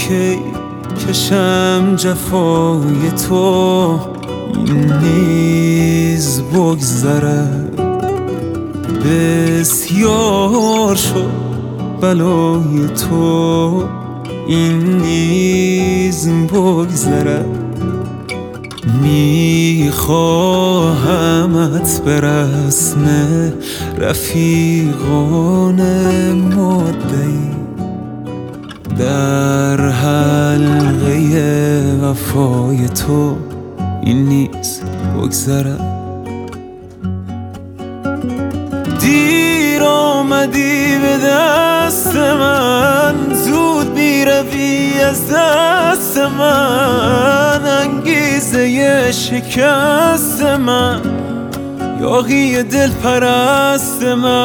کی کشم جفای تو، این نیز بگذرد. بسیار شد بلای تو، این نیز بگذرد. میخواهمت به رسم رفیقان مدعی در حلقه وفای تو، این نیز بگذرد. دیر آمدی به دست من، زود میروی از دست من. انگیزه شکست من، یاغی دل پرست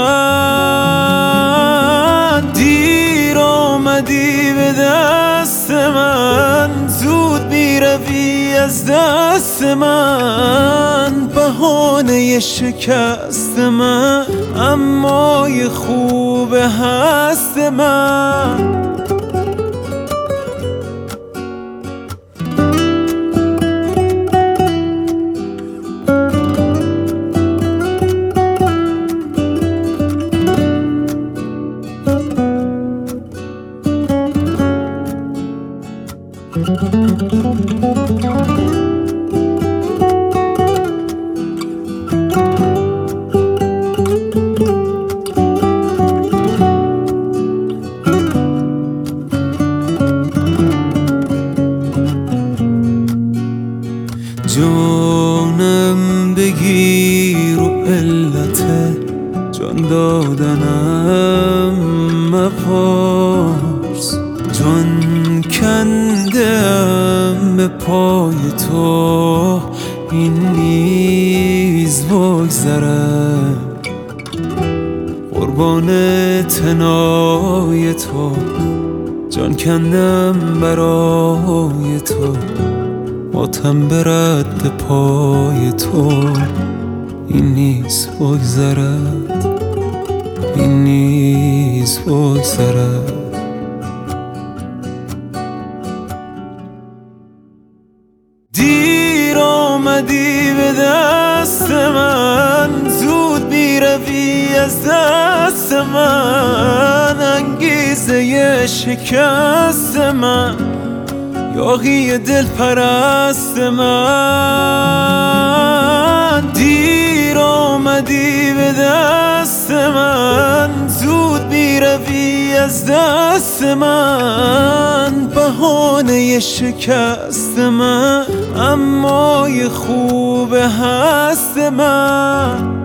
من. دیر آمدی به دست من، زود میروی از دست من. بهانه شکست من، اما یه خوب هست من. جانم بگیر و علت جان دادنم مپرس. جان کندم به پای تو، این نیز بگذرد. قربان تنای تو، جان کندم برای تو. ماتم برد پای تو، این نیز بگذرد. این نیز بگذرد. دیر آمدی به دست من، زود میروی از دست من. انگیزه شکست من، یاغی دل پرست من. دیر آمدی به دست من، زود میروی از دست من. بهانه شکست من، اما یه خوب هست من.